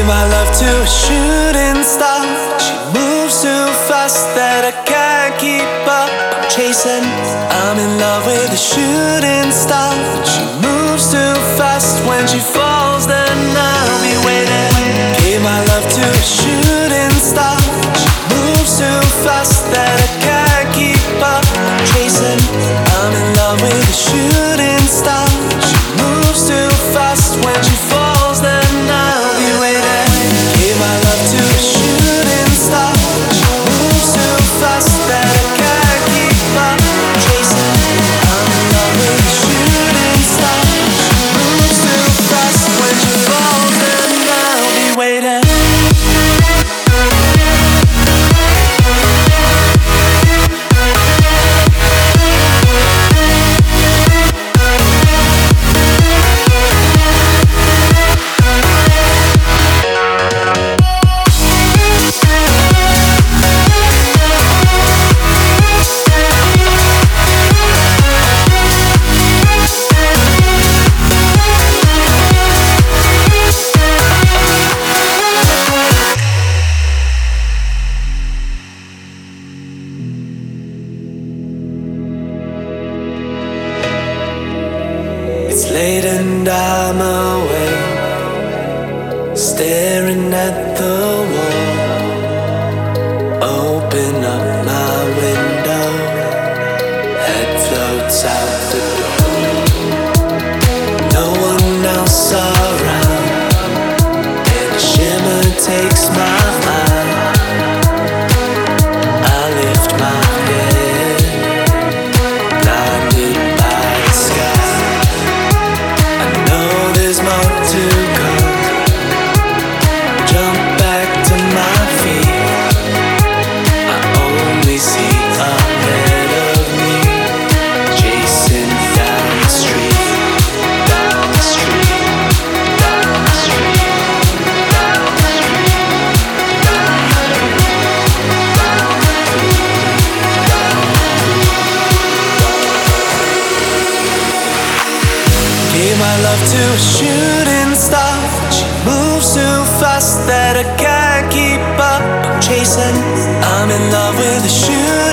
my love to a shooting star. She moves too fast that I can't keep up. I'm chasing, I'm in love with a shooting star. She moves too fast, when she falls then I'll be waiting. Give my love to a shooting star. She moves too fast that I can't keep up. I'm chasing, I'm in love with a shooting star. She moves too fast, when she falls then I'll be waiting. Give my love to a shooting star. She moves too fast that I can't keep up. I'm chasing, I'm in love with a shooting star. She moves too fast, when she falls then I'll be waiting. It's late and I'm awake, staring at the wall. Open up my window, head floats out the door. No one else around, and a shimmer takes my mind. I lift my head, blinded by the sky. There's more to come. Jump back to my feet. I only see ahead of me, chasing down the street, down the street, down the street, down the street, down the street. Give my love to a shooting star. She moves too fast that I can't keep up. I'm chasing, I'm in love with a shooting